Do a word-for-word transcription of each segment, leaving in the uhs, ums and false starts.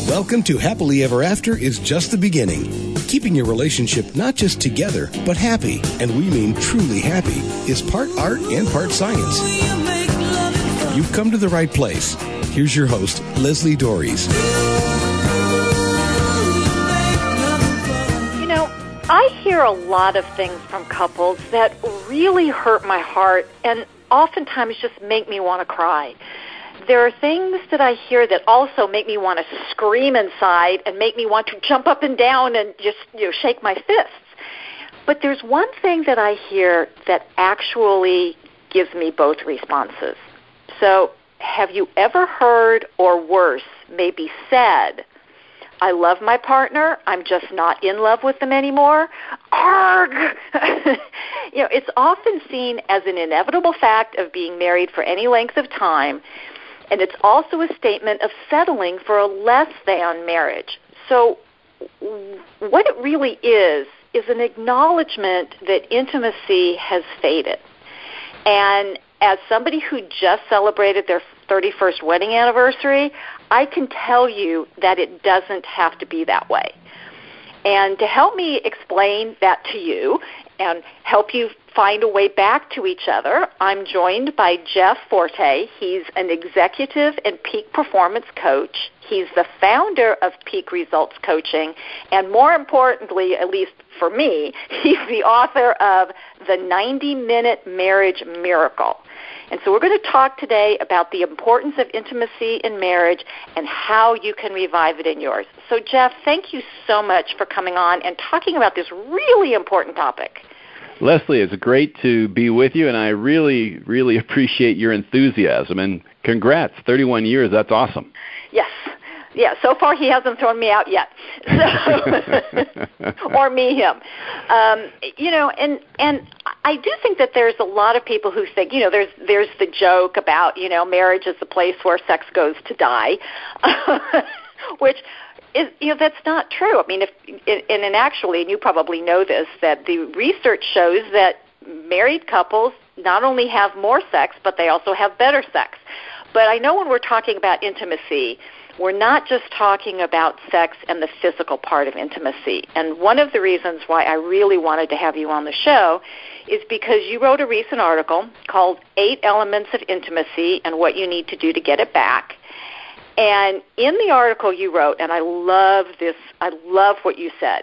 Welcome to Happily Ever After is just the beginning. Keeping your relationship not just together, but happy, and we mean truly happy, is part art and part science. You've come to the right place. Here's your host, Leslie Dories. You know, I hear a lot of things from couples that really hurt my heart and oftentimes just make me want to cry. There are things that I hear that also make me want to scream inside and make me want to jump up and down and just, you know, shake my fists. But there's one thing that I hear that actually gives me both responses. So have you ever heard, or worse, maybe said, I love my partner, I'm just not in love with them anymore? Arg! You know, it's often seen as an inevitable fact of being married for any length of time, and it's also a statement of settling for a less than marriage. So what it really is, is an acknowledgement that intimacy has faded. And as somebody who just celebrated their thirty-first wedding anniversary, I can tell you that it doesn't have to be that way. And to help me explain that to you and help you find a way back to each other, I'm joined by Jeff Forte. He's an executive and peak performance coach. He's the founder of Peak Results Coaching, and more importantly, at least for me, he's the author of The ninety-Minute Marriage Miracle. And so we're going to talk today about the importance of intimacy in marriage and how you can revive it in yours. So, Jeff, thank you so much for coming on and talking about this really important topic. Leslie, it's great to be with you, and I really, really appreciate your enthusiasm. And congrats, thirty-one years, that's awesome. Yes. Yeah, so far he hasn't thrown me out yet, so, or me him. Um, you know, and and I do think that there's a lot of people who think, you know, there's there's the joke about, you know, marriage is the place where sex goes to die, which is, you know, that's not true. I mean, if and, and actually, and you probably know this, that the research shows that married couples not only have more sex, but they also have better sex. But I know when we're talking about intimacy, we're not just talking about sex and the physical part of intimacy. And one of the reasons why I really wanted to have you on the show is because you wrote a recent article called Eight Elements of Intimacy and What You Need to Do to Get It Back. And in the article you wrote, and I love this, I love what you said,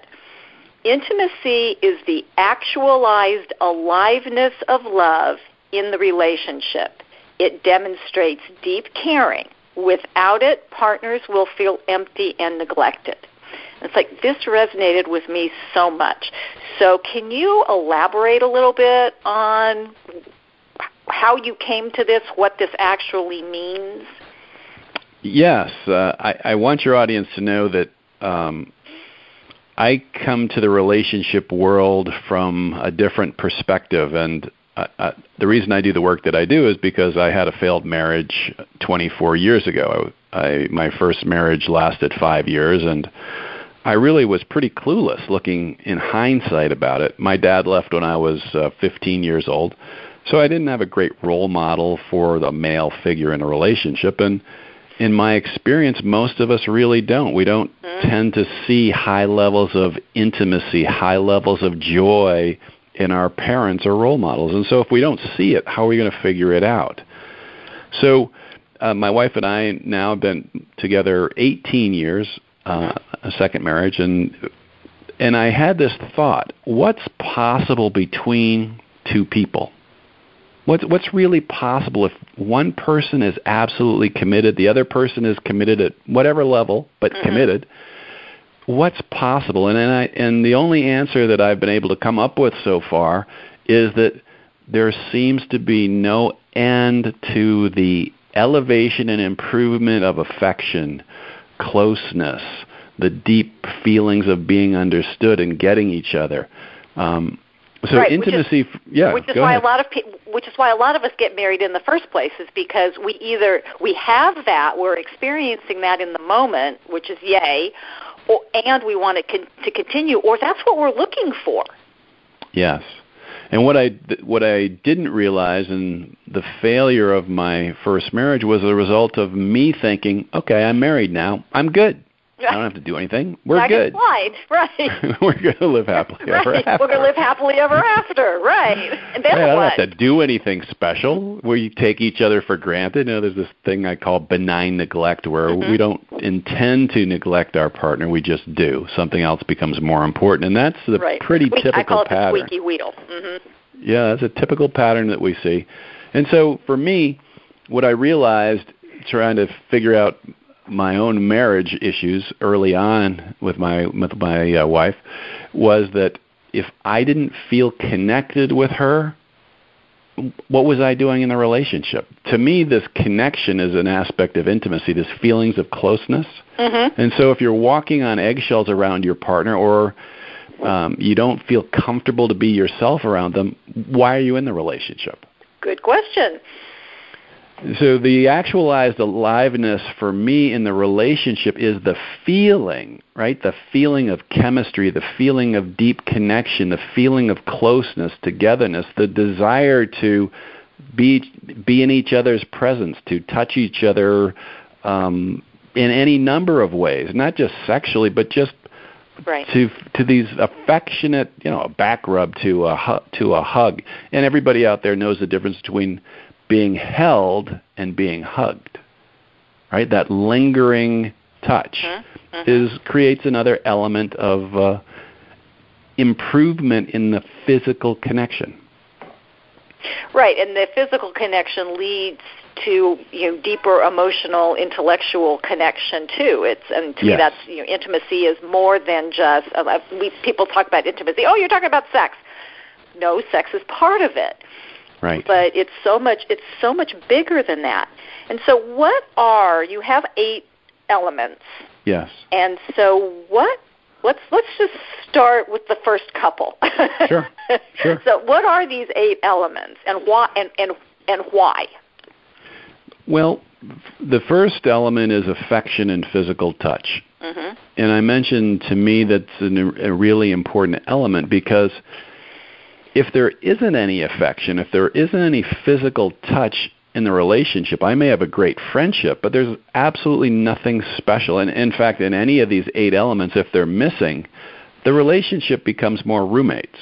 intimacy is the actualized aliveness of love in the relationship. It demonstrates deep caring. Without it, partners will feel empty and neglected. It's like this resonated with me so much. So can you elaborate a little bit on how you came to this, what this actually means? Yes. Uh, I, I want your audience to know that um, I come to the relationship world from a different perspective, and Uh, uh, the reason I do the work that I do is because I had a failed marriage twenty-four years ago. I, I, my first marriage lasted five years, and I really was pretty clueless looking in hindsight about it. My dad left when I was uh, fifteen years old, so I didn't have a great role model for the male figure in a relationship, and in my experience, most of us really don't. We don't mm-hmm. tend to see high levels of intimacy, high levels of joy in our parents or role models. And so if we don't see it, how are we going to figure it out? So uh, my wife and I now have been together eighteen years, uh, a second marriage, and and I had this thought, what's possible between two people? What's, what's really possible if one person is absolutely committed, the other person is committed at whatever level, but mm-hmm. committed? What's possible? And, and, I, and the only answer that I've been able to come up with so far is that there seems to be no end to the elevation and improvement of affection, closeness, the deep feelings of being understood and getting each other. Um, so right, intimacy, which is, yeah, which is go why ahead. a lot of pe- which is why a lot of us get married in the first place, is because we either we have that, we're experiencing that in the moment, which is yay, or, and we want it con- to continue, or that's what we're looking for. Yes. And what I, what I didn't realize in the failure of my first marriage was a result of me thinking, okay, I'm married now, I'm good. I don't have to do anything. We're I good. can slide, right. We're going to live happily right. ever after. We're going to live happily ever after, right. And then right, I don't what? have to do anything special where you take each other for granted. You know, there's this thing I call benign neglect where mm-hmm. we don't intend to neglect our partner. We just do. Something else becomes more important. And that's the right. pretty Squeak, typical I call it pattern. the squeaky wheel. Mm-hmm. Yeah, that's a typical pattern that we see. And so for me, what I realized trying to figure out my own marriage issues early on with my with my uh, wife was that if I didn't feel connected with her, what was I doing in the relationship? To me, this connection is an aspect of intimacy, this feelings of closeness. Mm-hmm. And so if you're walking on eggshells around your partner or um, you don't feel comfortable to be yourself around them, why are you in the relationship? Good question. So the actualized aliveness for me in the relationship is the feeling, right? The feeling of chemistry, the feeling of deep connection, the feeling of closeness, togetherness, the desire to be be in each other's presence, to touch each other um, in any number of ways, not just sexually, but just right. to to these affectionate, you know, a back rub to a hu- to a hug. And everybody out there knows the difference between being held and being hugged, right? That lingering touch mm-hmm. is creates another element of uh, improvement in the physical connection. Right, and the physical connection leads to you know deeper emotional, intellectual connection too. It's and to yes. me that's you know intimacy is more than just uh, we people talk about intimacy. Oh, you're talking about sex. No, sex is part of it. Right. But it's so much it's so much bigger than that. And so what are you have eight elements. Yes. And so what let's let's just start with the first couple. Sure. Sure. So what are these eight elements and why and, and and why? Well, the first element is affection and physical touch. Mm-hmm. And I mentioned to me that's an, a really important element because if there isn't any affection, if there isn't any physical touch in the relationship, I may have a great friendship, but there's absolutely nothing special. And in fact, in any of these eight elements, if they're missing, the relationship becomes more roommates.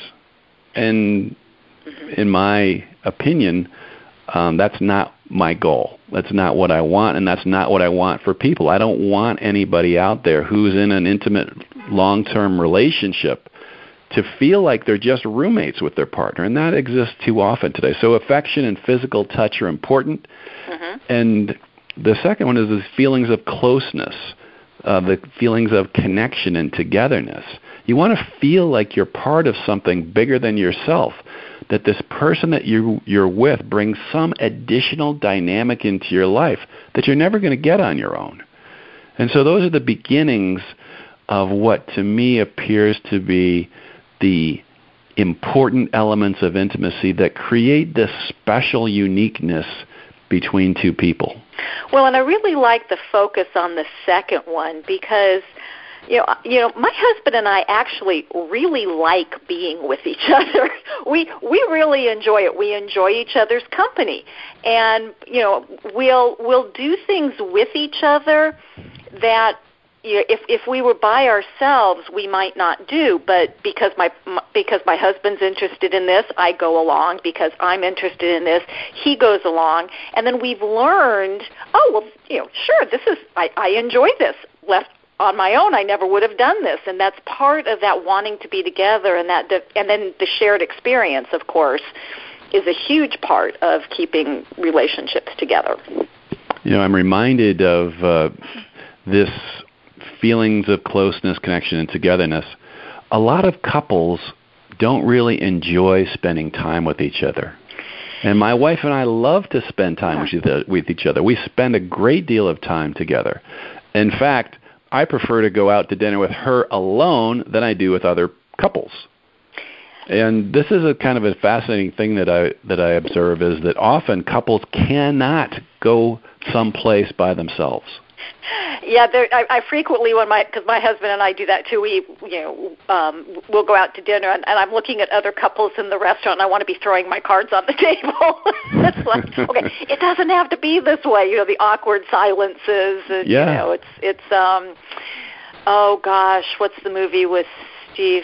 And in my opinion, um, that's not my goal. That's not what I want, and that's not what I want for people. I don't want anybody out there who's in an intimate, long-term relationship to feel like they're just roommates with their partner, and that exists too often today. So affection and physical touch are important. Mm-hmm. And the second one is the feelings of closeness, uh, the feelings of connection and togetherness. You want to feel like you're part of something bigger than yourself, that this person that you, you're with brings some additional dynamic into your life that you're never going to get on your own. And so those are the beginnings of what to me appears to be the important elements of intimacy that create this special uniqueness between two people. Well, and I really like the focus on the second one because, you know, you know, my husband and I actually really like being with each other. We we really enjoy it. We enjoy each other's company, and you know, we'll we'll do things with each other that. You know, if if we were by ourselves, we might not do. But because my, my because my husband's interested in this, I go along. Because I'm interested in this, he goes along. And then we've learned, oh well, you know, sure, this is I, I enjoy this. Left on my own, I never would have done this. And that's part of that wanting to be together, and that and then the shared experience, of course, is a huge part of keeping relationships together. You know, I'm reminded of uh, this. Feelings of closeness, connection, and togetherness. A lot of couples don't really enjoy spending time with each other. And my wife and I love to spend time with each other. We spend a great deal of time together. In fact, I prefer to go out to dinner with her alone than I do with other couples. And this is a kind of a fascinating thing that I that I observe is that often couples cannot go someplace by themselves. Yeah, there, I, I frequently, when my because my husband and I do that too. We, you know, um, we'll go out to dinner, and, and I'm looking at other couples in the restaurant, and I want to be throwing my cards on the table. It's like, okay, it doesn't have to be this way. You know, the awkward silences. And, yeah. You know, it's it's. Um, Oh, gosh, what's the movie with Steve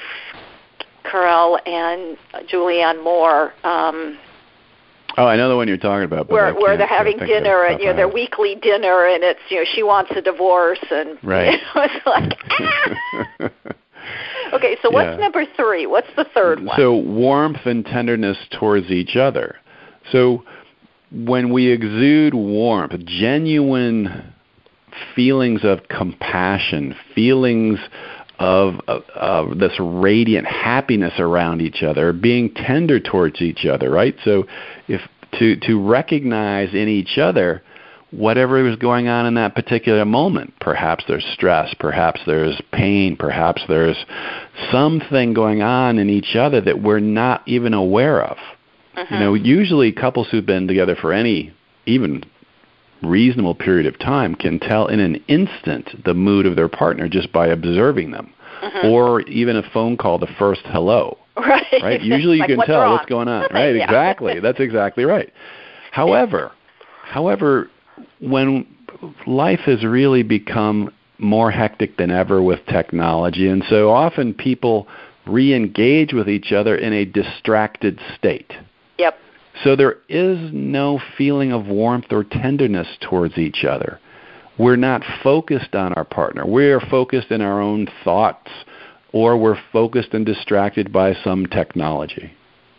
Carell and Julianne Moore? Um, oh, I know the one you're talking about. But where where they're having dinner, and you know, their weekly dinner, and it's, you know, she wants a divorce, and right. You know, it's like, ah! Okay, so what's yeah. number three? What's the third one? So warmth and tenderness towards each other. So when we exude warmth, genuine feelings of compassion, feelings of, of, of this radiant happiness around each other, being tender towards each other, right? So if to to recognize in each other whatever is going on in that particular moment. Perhaps there's stress, perhaps there's pain, perhaps there's something going on in each other that we're not even aware of. Uh-huh. You know, usually couples who've been together for any even reasonable period of time can tell in an instant the mood of their partner just by observing them. Uh-huh. Or even a phone call, the first hello. Right. Right? Usually you like, can what's tell wrong? what's going on. Right, yeah. exactly. That's exactly right. However, however, when life has really become more hectic than ever with technology, and so often people re-engage with each other in a distracted state. Yep. So there is no feeling of warmth or tenderness towards each other. We're not focused on our partner. We're focused in our own thoughts, or we're focused and distracted by some technology.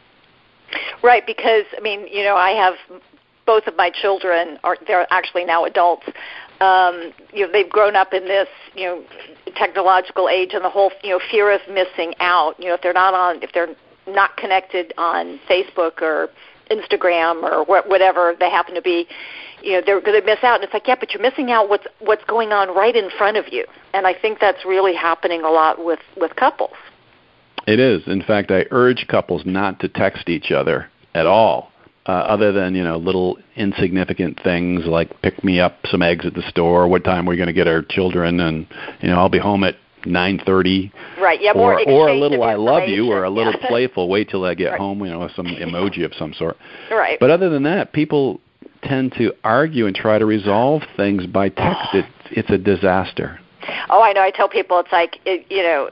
Right, because, I mean, you know, I have both of my children, are they're actually now adults. Um, you know, they've grown up in this, you know, technological age, and the whole, you know, fear of missing out. You know, if they're not on, if they're not connected on Facebook or Instagram or wh- whatever they happen to be, you know, they're going to miss out. And it's like, yeah, but you're missing out what's what's going on right in front of you. And I think that's really happening a lot with, with couples. It is. In fact, I urge couples not to text each other at all, uh, other than, you know, little insignificant things like pick me up some eggs at the store, what time we're going to get our children, and, you know, I'll be home at nine thirty. Right, yeah, or, more or a little I love you, or a little yeah. playful wait till I get right. home, you know, with some emoji of some sort. Right. But other than that, people tend to argue and try to resolve things by text. It, it's a disaster. Oh, I know. I tell people it's like, it, you know,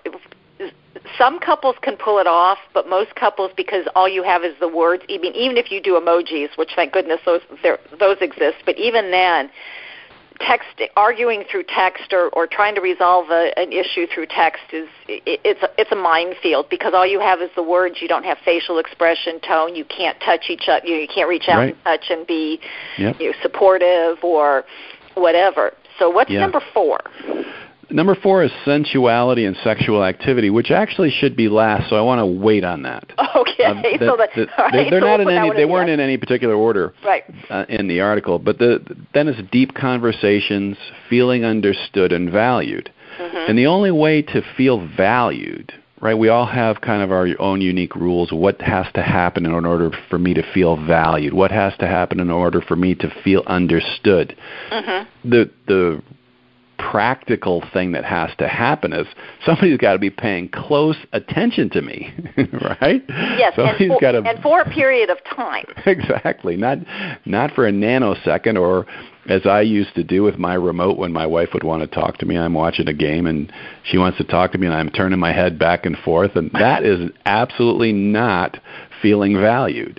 some couples can pull it off, but most couples, because all you have is the words, even even if you do emojis, which thank goodness those those exist, but even then, text arguing through text or, or trying to resolve a, an issue through text is it, it's a, it's a minefield, because all you have is the words. You don't have facial expression, tone. You can't touch each other. You, you can't reach out right. and touch and be yep. you know, supportive or whatever. So what's yeah. number four? Number four is sensuality and sexual activity, which actually should be last, so I want to wait on that. Okay. Um, that, so that, that, right, they, they're so not we'll in any. They weren't the in any particular order right. uh, in the article. But the, then it's deep conversations, feeling understood and valued. Mm-hmm. And the only way to feel valued, right? We all have kind of our own unique rules. What has to happen in order for me to feel valued? What has to happen in order for me to feel understood? Mm-hmm. The the practical thing that has to happen is somebody's got to be paying close attention to me, right? Yes, somebody's and, for, got to, and for a period of time. Exactly, not not for a nanosecond, or as I used to do with my remote when my wife would want to talk to me. I'm watching a game and she wants to talk to me, and I'm turning my head back and forth, and that is absolutely not feeling valued.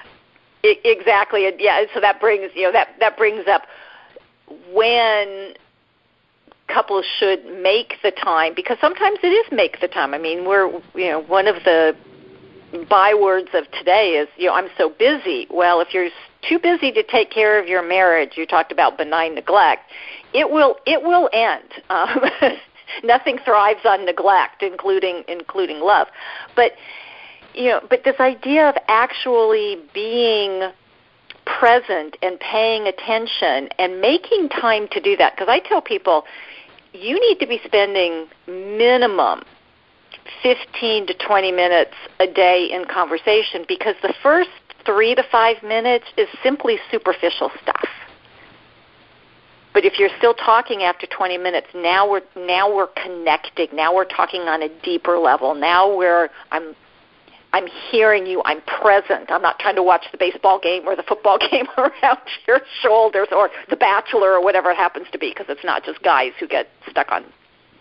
I, exactly, and yeah. So that brings you know that that brings up when couples should make the time, because sometimes it is make the time. I mean, we're, you know, one of the bywords of today is, you know, I'm so busy. Well, if you're too busy to take care of your marriage, you talked about benign neglect, it will it will end. Um, nothing thrives on neglect, including including love. But, you know, but this idea of actually being present and paying attention and making time to do that, because I tell people, you need to be spending minimum fifteen to twenty minutes a day in conversation, because the first three to five minutes is simply superficial stuff. But if you're still talking after twenty minutes, now we're now we're connecting. Now we're talking on a deeper level. Now we're I'm I'm hearing you. I'm present. I'm not trying to watch the baseball game or the football game around your shoulders, or The Bachelor, or whatever it happens to be, because it's not just guys who get stuck on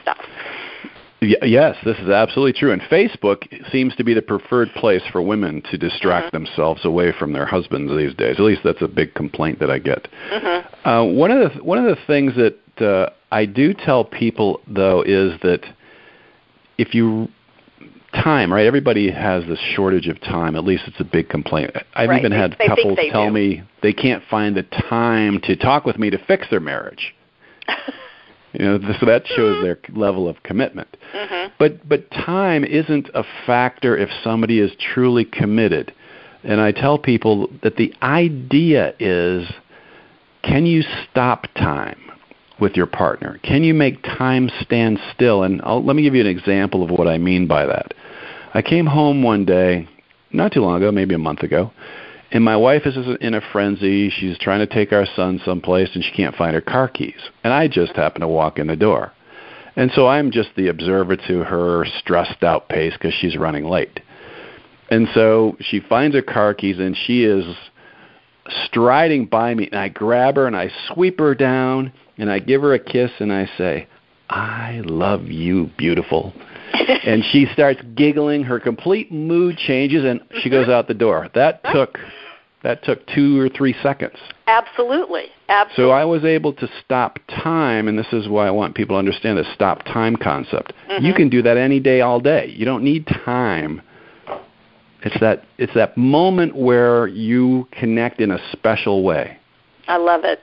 stuff. Yes, this is absolutely true. And Facebook seems to be the preferred place for women to distract mm-hmm. themselves away from their husbands these days. At least that's a big complaint that I get. Mm-hmm. Uh, one of the one of the things that uh, I do tell people, though, is that if you time, right? Everybody has this shortage of time. At least it's a big complaint. I've right. even they, had they couples they tell do. me they can't find the time to talk with me to fix their marriage. You know, so that shows their level of commitment. Mm-hmm. But but time isn't a factor if somebody is truly committed. And I tell people that the idea is, can you stop time with your partner? Can you make time stand still? And I'll, let me give you an example of what I mean by that. I came home one day, not too long ago, maybe a month ago, and my wife is in a frenzy. She's trying to take our son someplace, and she can't find her car keys. And I just happen to walk in the door. And so I'm just the observer to her stressed-out pace because she's running late. And so she finds her car keys, and she is striding by me. And I grab her, and I sweep her down, and I give her a kiss, and I say, "I love you, beautiful." And she starts giggling. Her complete mood changes, and she goes out the door. That took that took two or three seconds. Absolutely. Absolutely. So I was able to stop time, and this is why I want people to understand the stop time concept. Mm-hmm. You can do that any day, all day. You don't need time. It's that it's that moment where you connect in a special way. I love it.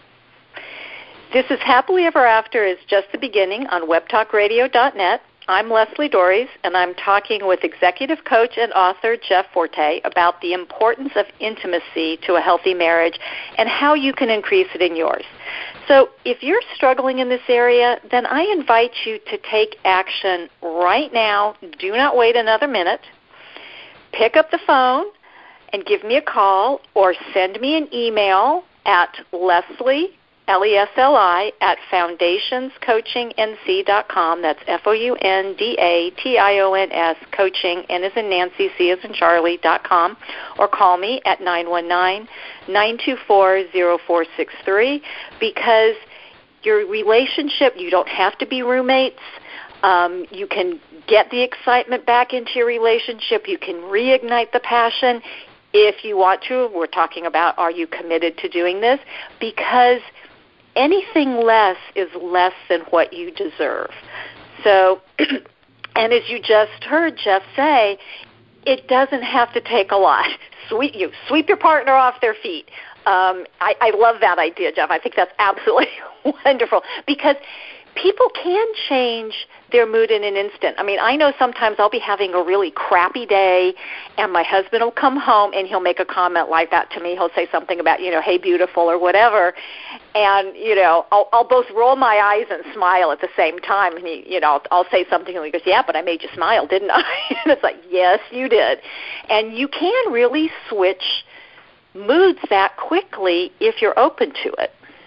This is Happily Ever After is just the beginning on web talk radio dot net. I'm Leslie Dories, and I'm talking with executive coach and author Jeff Forte about the importance of intimacy to a healthy marriage and how you can increase it in yours. So if you're struggling in this area, then I invite you to take action right now. Do not wait another minute. Pick up the phone and give me a call or send me an email at Leslie L E S L I, at foundations coaching n c dot com. That's F O U N D A T I O N S, coaching, N as in Nancy, C as in Charlie, dot com. Or call me at nine one nine, nine two four, zero four six three, because your relationship, you don't have to be roommates. Um, you can get the excitement back into your relationship. You can reignite the passion if you want to. We're talking about, are you committed to doing this? Because anything less is less than what you deserve. So, and as you just heard Jeff say, it doesn't have to take a lot. Sweep you sweep your partner off their feet. Um, I, I love that idea, Jeff. I think that's absolutely wonderful, because people can change their mood in an instant. I mean, I know sometimes I'll be having a really crappy day, and my husband will come home, and he'll make a comment like that to me. He'll say something about, you know, hey, beautiful, or whatever. And, you know, I'll, I'll both roll my eyes and smile at the same time. And, he, you know, I'll, I'll say something, and he goes, yeah, but I made you smile, didn't I? And it's like, yes, you did. And you can really switch moods that quickly if you're open to it.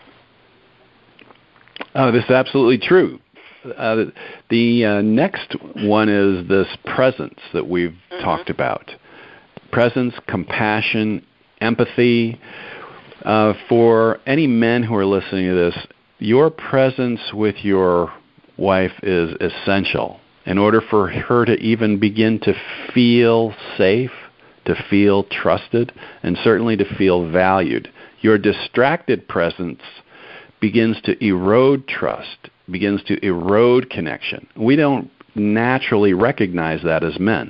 Oh, this is absolutely true. Uh, the uh, next one is this presence that we've mm-hmm. talked about. Presence, compassion, empathy. Uh, for any men who are listening to this, your presence with your wife is essential in order for her to even begin to feel safe, to feel trusted, and certainly to feel valued. Your distracted presence begins to erode trust, begins to erode connection. We don't naturally recognize that as men.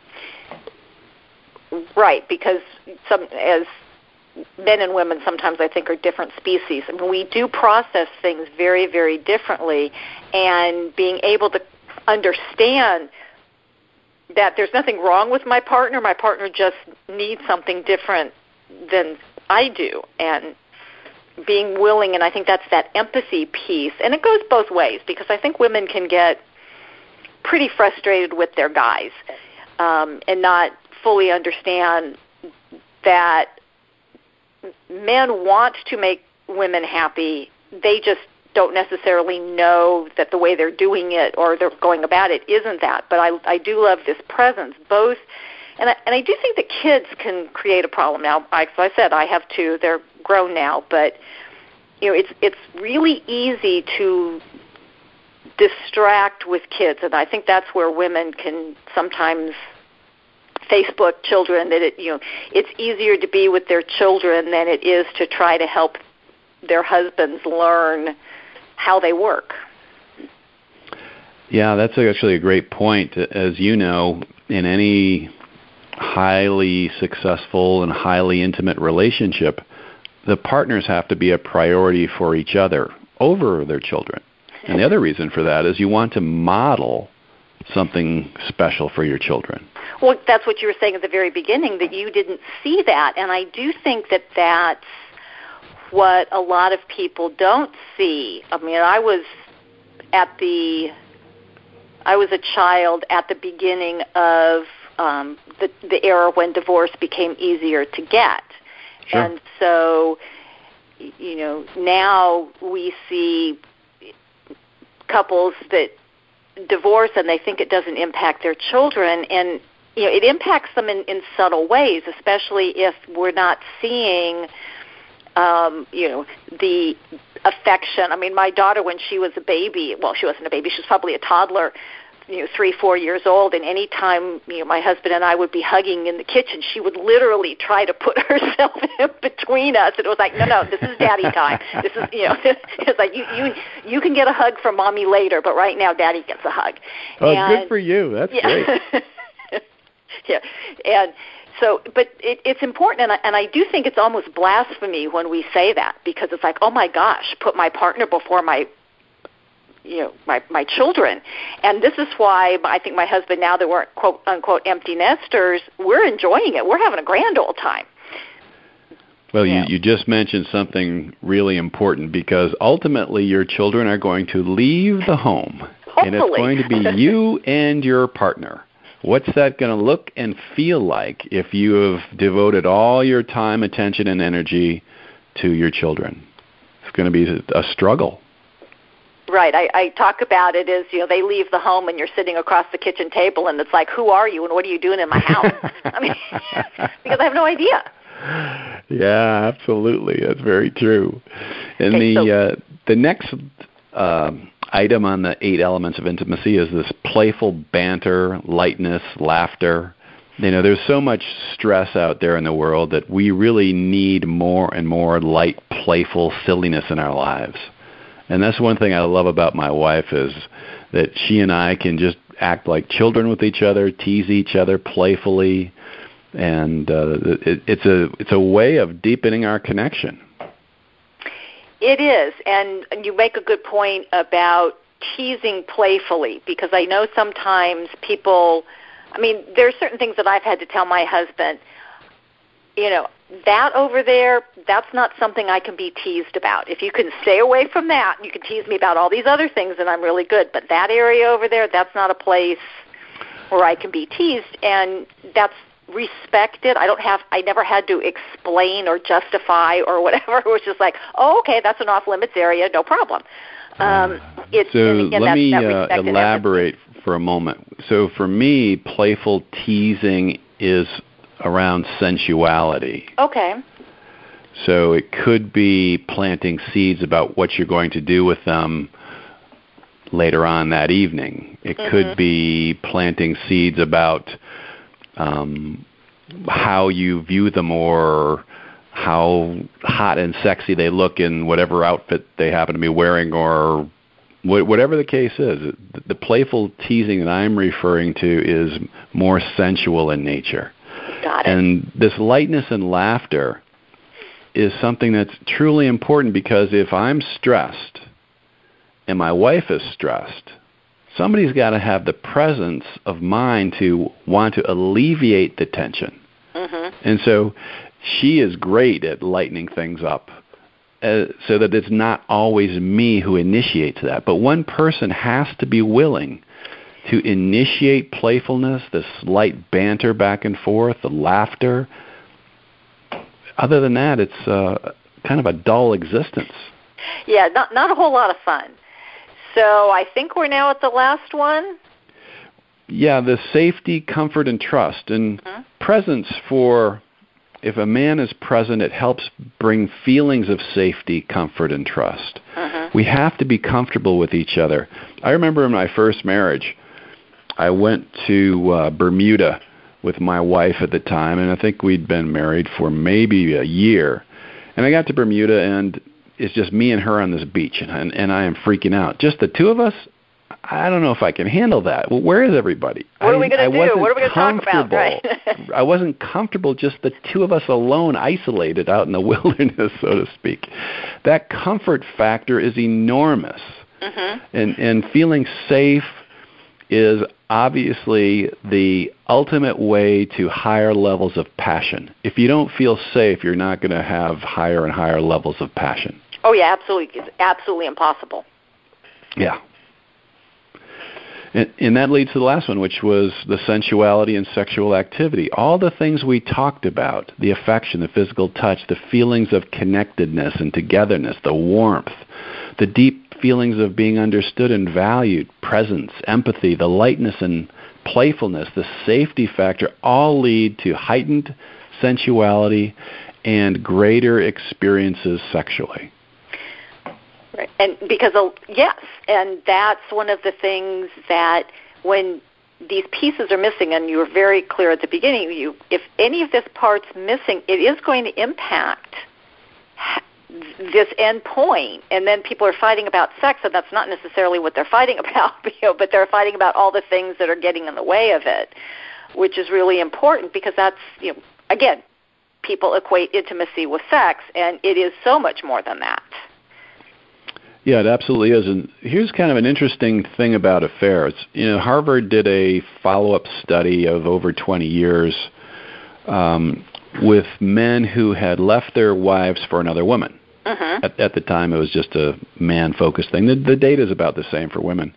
Right, because some, as men and women sometimes I think are different species. I mean, we do process things very, very differently, and being able to understand that there's nothing wrong with my partner, my partner just needs something different than I do, and being willing, and I think that's that empathy piece. And it goes both ways, because I think women can get pretty frustrated with their guys um, and not fully understand that men want to make women happy. They just don't necessarily know that the way they're doing it or they're going about it isn't that. But I, I do love this presence, both. And I, and I do think that kids can create a problem. Now, I, so I said I have two. They're grown now, but you know, it's it's really easy to distract with kids, and I think that's where women can sometimes Facebook children, that it, you know, it's easier to be with their children than it is to try to help their husbands learn how they work. Yeah, that's actually a great point. As you know, in any highly successful and highly intimate relationship, the partners have to be a priority for each other over their children. And the other reason for that is you want to model something special for your children. Well, that's what you were saying at the very beginning, that you didn't see that. And I do think that that's what a lot of people don't see. I mean, I was at the, I was a child at the beginning of um, the, the era when divorce became easier to get. Sure. And so, you know, now we see couples that divorce and they think it doesn't impact their children, and you know, it impacts them in, in subtle ways, especially if we're not seeing um, you know, the affection. I mean, my daughter, when she was a baby, well, she wasn't a baby, she was probably a toddler, you know, three, four years old, and any time, you know, my husband and I would be hugging in the kitchen, she would literally try to put herself in between us, and it was like, no, no, this is daddy time. This is, you know, it's like, you, you, you can get a hug from mommy later, but right now daddy gets a hug. Oh, and, good for you. That's yeah. great. Yeah, and so, but it, it's important, and I, and I do think it's almost blasphemy when we say that, because it's like, oh my gosh, put my partner before my, you know, my my children. And this is why I think my husband, now that we're quote unquote empty nesters, we're enjoying it. We're having a grand old time. Well, yeah. you, you just mentioned something really important, because ultimately your children are going to leave the home. Hopefully. And it's going to be you and your partner. What's that going to look and feel like if you have devoted all your time, attention, and energy to your children? It's going to be a struggle. Right. I, I talk about it as, you know, they leave the home and you're sitting across the kitchen table, and it's like, who are you and what are you doing in my house? I mean, because I have no idea. Yeah, absolutely. That's very true. And okay, the so, uh, the next uh, item on the eight elements of intimacy is this playful banter, lightness, laughter. You know, there's so much stress out there in the world that we really need more and more light, playful silliness in our lives. And that's one thing I love about my wife, is that she and I can just act like children with each other, tease each other playfully, and uh, it, it's a it's a way of deepening our connection. It is, and you make a good point about teasing playfully, because I know sometimes people, I mean, there are certain things that I've had to tell my husband, you know, that over there, that's not something I can be teased about. If you can stay away from that, you can tease me about all these other things and I'm really good. But that area over there, that's not a place where I can be teased, and that's respected. I don't have, I never had to explain or justify or whatever. It was just like, oh, okay, that's an off-limits area, no problem. Um, it's, so again, let that's, me that uh, elaborate for a moment. So for me, playful teasing is around sensuality. Okay. So it could be planting seeds about what you're going to do with them later on that evening. It mm-hmm. could be planting seeds about um, how you view them, or how hot and sexy they look in whatever outfit they happen to be wearing, or wh- whatever the case is. The playful teasing that I'm referring to is more sensual in nature. Got it. And this lightness and laughter is something that's truly important, because if I'm stressed and my wife is stressed, somebody's got to have the presence of mind to want to alleviate the tension. Mm-hmm. And so she is great at lightening things up, uh, so that it's not always me who initiates that. But one person has to be willing to initiate playfulness, this light banter back and forth, the laughter. Other than that, it's uh, kind of a dull existence. Yeah, not not a whole lot of fun. So I think we're now at the last one. Yeah, the safety, comfort, and trust. And mm-hmm. presence for, if a man is present, it helps bring feelings of safety, comfort, and trust. Mm-hmm. We have to be comfortable with each other. I remember in my first marriage, I went to uh, Bermuda with my wife at the time, and I think we'd been married for maybe a year. And I got to Bermuda, and it's just me and her on this beach, and, and, and I am freaking out. Just the two of us? I don't know if I can handle that. Well, where is everybody? What are we going to do? What are we going to talk about? Right. I wasn't comfortable just the two of us alone, isolated out in the wilderness, so to speak. That comfort factor is enormous. Mm-hmm. And, and feeling safe is obviously the ultimate way to higher levels of passion. If you don't feel safe, you're not going to have higher and higher levels of passion. Oh, yeah, absolutely. It's absolutely impossible. Yeah. And, and that leads to the last one, which was the sensuality and sexual activity. All the things we talked about, the affection, the physical touch, the feelings of connectedness and togetherness, the warmth, the deep feelings of being understood and valued, presence, empathy, the lightness and playfulness, the safety factor, all lead to heightened sensuality and greater experiences sexually. Right. And because, of, yes, and that's one of the things that when these pieces are missing, and you were very clear at the beginning, you, if any of this part's missing, it is going to impact this end point. And then people are fighting about sex, and that's not necessarily what they're fighting about, you know, but they're fighting about all the things that are getting in the way of it, which is really important because that's, you know, again, people equate intimacy with sex, and it is so much more than that. Yeah, it absolutely is. And here's kind of an interesting thing about affairs. You know, Harvard did a follow-up study of over twenty years um, with men who had left their wives for another woman. Mm-hmm. At, at the time, it was just a man-focused thing. The, the data is about the same for women.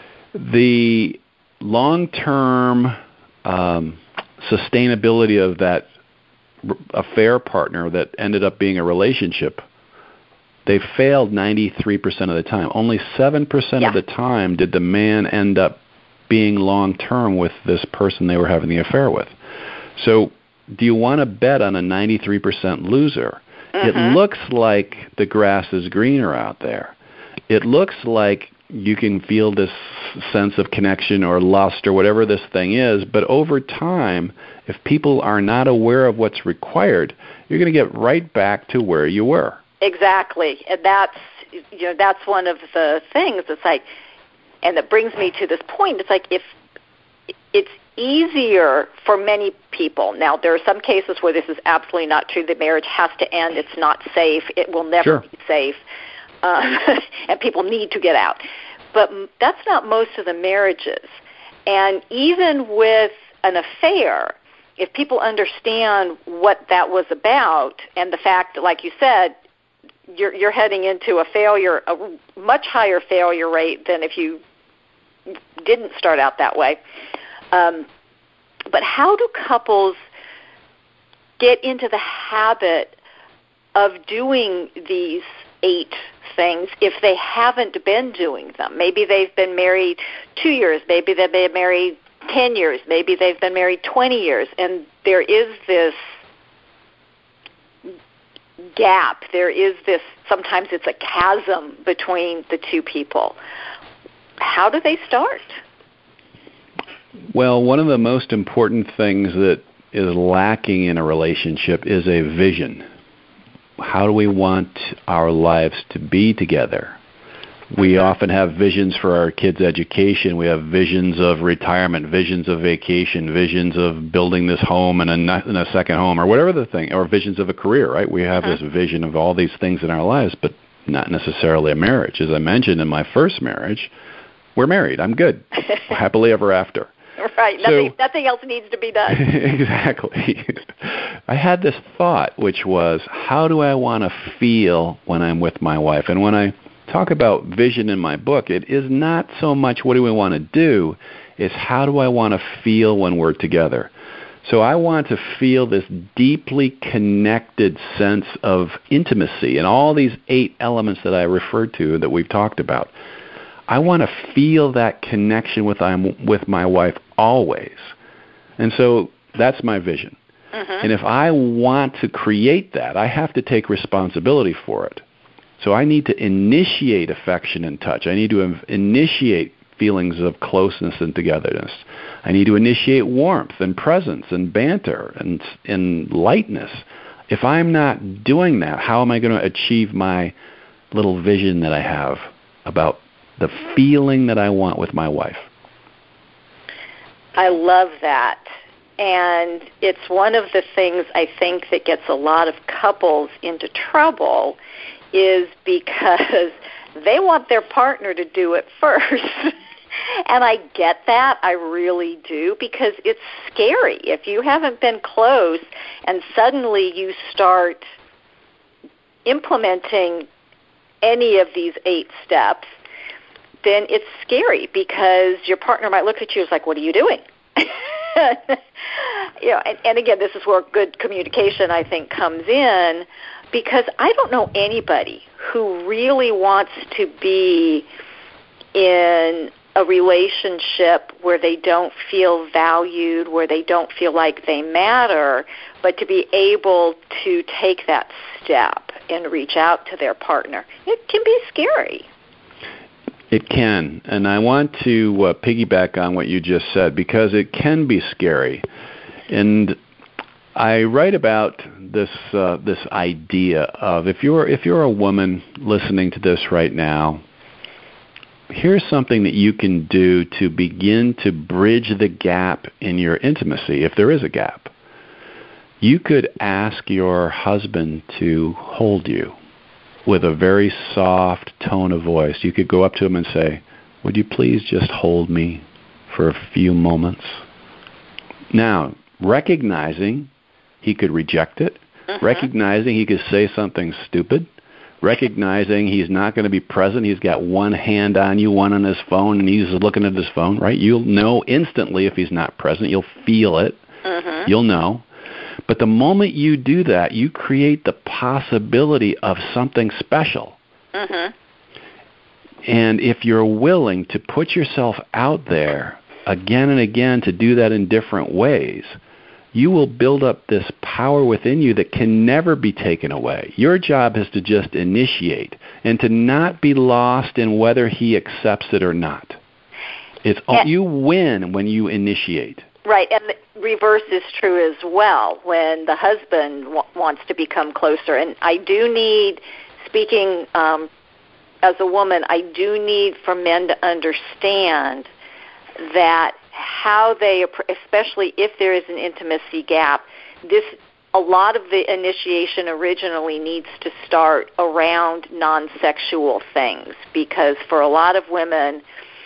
The long-term um, sustainability of that affair partner that ended up being a relationship, they failed ninety-three percent of the time. Only seven percent yeah. of the time did the man end up being long-term with this person they were having the affair with. So do you want to bet on a ninety-three percent loser? Mm-hmm. It looks like the grass is greener out there. It looks like you can feel this sense of connection or lust or whatever this thing is, but over time, if people are not aware of what's required, you're going to get right back to where you were. Exactly, and that's you know that's one of the things. It's like, and that brings me to this point. It's like if it's easier for many people. Now, there are some cases where this is absolutely not true. The marriage has to end. It's not safe. It will never sure. be safe, uh, and people need to get out. But that's not most of the marriages. And even with an affair, if people understand what that was about and the fact that, like you said, You're, you're heading into a failure, a much higher failure rate than if you didn't start out that way. Um, but how do couples get into the habit of doing these eight things if they haven't been doing them? Maybe they've been married two years, maybe they've been married ten years, maybe they've been married twenty years, and there is this gap. There is this, sometimes it's a chasm between the two people. How do they start? Well, one of the most important things that is lacking in a relationship is a vision. How do we want our lives to be together? We often have visions for our kids' education. We have visions of retirement, visions of vacation, visions of building this home and a, and a second home, or whatever the thing, or visions of a career, right? We have uh-huh. this vision of all these things in our lives, but not necessarily a marriage. As I mentioned in my first marriage, we're married. I'm good. Happily ever after. Right. So, nothing, nothing else needs to be done. Exactly. I had this thought, which was, how do I want to feel when I'm with my wife? And when I talk about vision in my book, it is not so much what do we want to do, it's how do I want to feel when we're together. So I want to feel this deeply connected sense of intimacy and all these eight elements that I referred to that we've talked about. I want to feel that connection with I'm with my wife always. And so that's my vision. Mm-hmm. And if I want to create that, I have to take responsibility for it. So I need to initiate affection and touch. I need to initiate feelings of closeness and togetherness. I need to initiate warmth and presence and banter and, and lightness. If I'm not doing that, how am I going to achieve my little vision that I have about the feeling that I want with my wife? I love that. And it's one of the things I think that gets a lot of couples into trouble is because they want their partner to do it first. And I get that. I really do, because it's scary. If you haven't been close and suddenly you start implementing any of these eight steps, then it's scary because your partner might look at you as like, what are you doing? you know, and, and again, this is where good communication, I think, comes in, because I don't know anybody who really wants to be in a relationship where they don't feel valued, where they don't feel like they matter, but to be able to take that step and reach out to their partner. It can be scary. It can, and I want to uh, piggyback on what you just said, because it can be scary. And I write about this uh, this idea of if you're if you're a woman listening to this right now, here's something that you can do to begin to bridge the gap in your intimacy, if there is a gap. You could ask your husband to hold you with a very soft tone of voice. You could go up to him and say, would you please just hold me for a few moments? Now, recognizing he could reject it, uh-huh. recognizing he could say something stupid, recognizing he's not going to be present, he's got one hand on you, one on his phone, and he's looking at his phone, right? You'll know instantly if he's not present. You'll feel it. Uh-huh. You'll know. But the moment you do that, you create the possibility of something special. Uh-huh. And if you're willing to put yourself out there again and again to do that in different ways, you will build up this power within you that can never be taken away. Your job is to just initiate and to not be lost in whether he accepts it or not. It's all, you win when you initiate. Right, and the reverse is true as well when the husband w- wants to become closer. And I do need, speaking um, as a woman, I do need for men to understand that how they, especially if there is an intimacy gap, this a lot of the initiation originally needs to start around non-sexual things, because for a lot of women,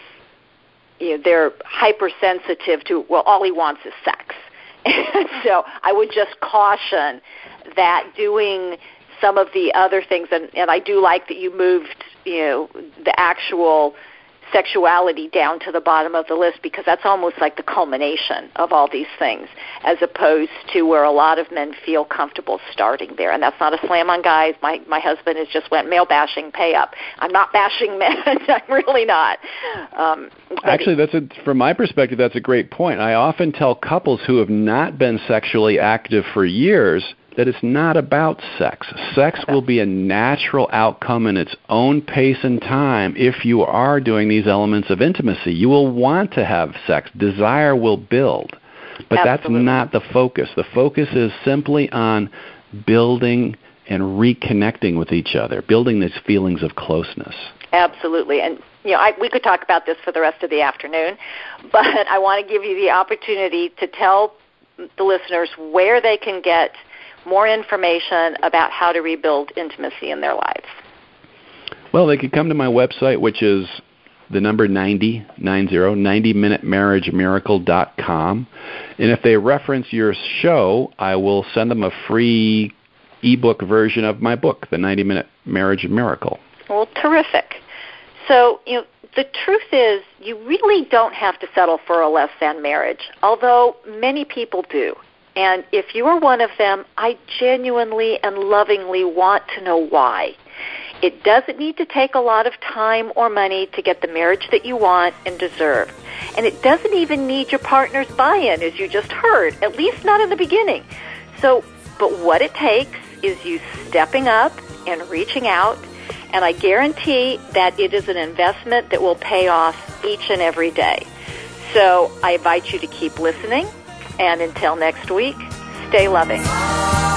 you know, they're hypersensitive to, well, all he wants is sex. So I would just caution that doing some of the other things, and, and I do like that you moved, you know, the actual sexuality down to the bottom of the list, because that's almost like the culmination of all these things, as opposed to where a lot of men feel comfortable starting there. And that's not a slam on guys. My my husband has just went male bashing, pay up. I'm not bashing men. I'm really not. Um, Actually, that's a, from my perspective, that's a great point. I often tell couples who have not been sexually active for years that it's not about sex. Sex will be a natural outcome in its own pace and time if you are doing these elements of intimacy. You will want to have sex. Desire will build. But Absolutely. That's not the focus. The focus is simply on building and reconnecting with each other, building these feelings of closeness. Absolutely. And you know, I, we could talk about this for the rest of the afternoon, but I want to give you the opportunity to tell the listeners where they can get more information about how to rebuild intimacy in their lives. Well, they could come to my website, which is the number ninety, ninety, ninety minute marriage miracle dot com. And if they reference your show, I will send them a free ebook version of my book, The ninety minute Marriage Miracle. Well, terrific. So, you know, the truth is you really don't have to settle for a less than marriage, although many people do. And if you are one of them, I genuinely and lovingly want to know why. It doesn't need to take a lot of time or money to get the marriage that you want and deserve. And it doesn't even need your partner's buy-in, as you just heard, at least not in the beginning. So, but what it takes is you stepping up and reaching out And I guarantee that it is an investment that will pay off each and every day. So I invite you to keep listening. And until next week, stay loving.